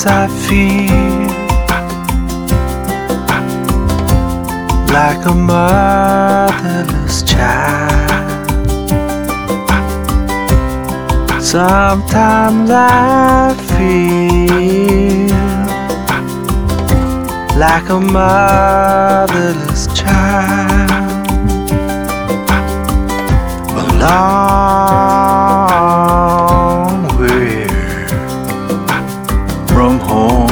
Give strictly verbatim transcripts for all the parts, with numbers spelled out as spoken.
I feel like a motherless child. Sometimes I feel like a motherless child, a long way from home.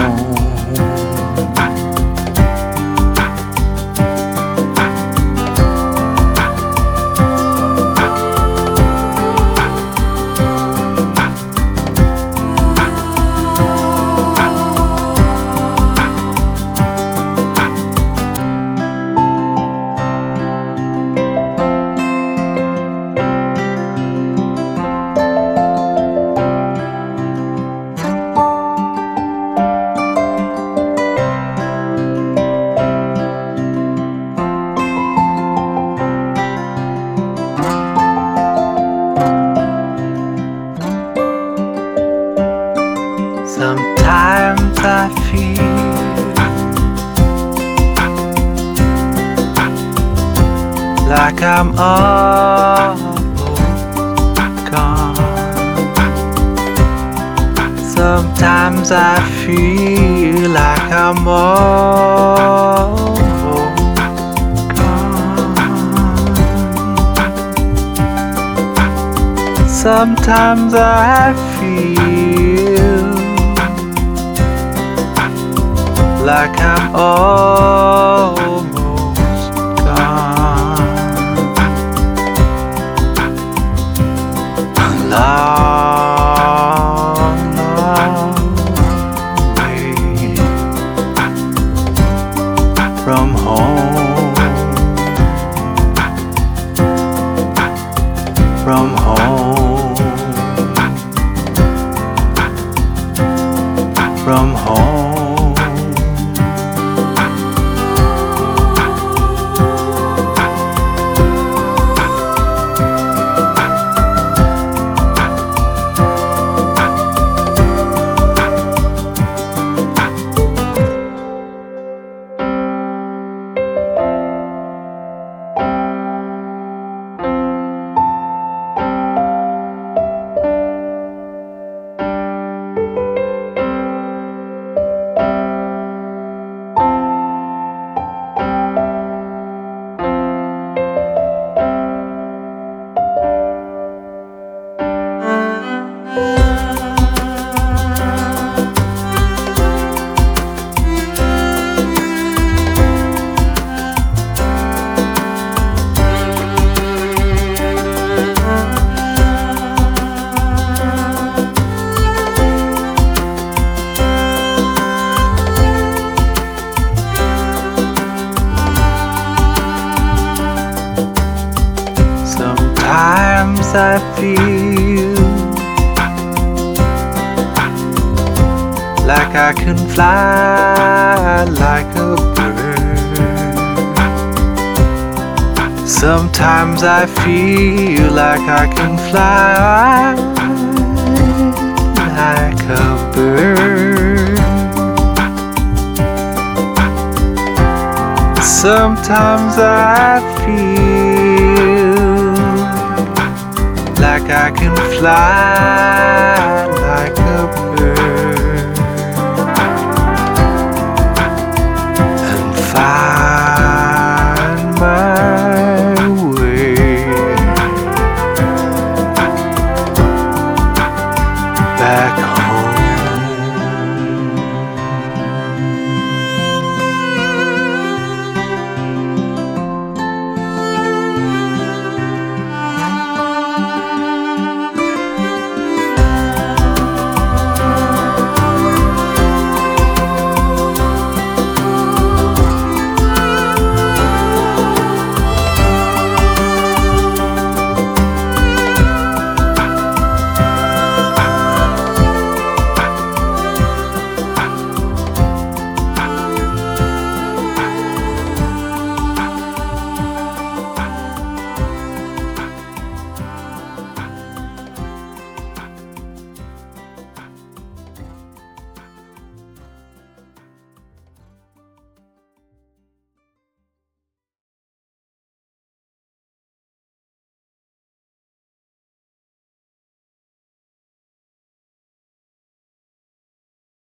Sometimes I feel like I'm almost gone. Sometimes I feel like I'm almost gone. Sometimes I feel like I'm almost gone. A long, long way from home, from home, from home. Sometimes I feel like I can fly like a bird. Sometimes I feel like I can fly like a bird. Sometimes I feel like I can fly like a bird.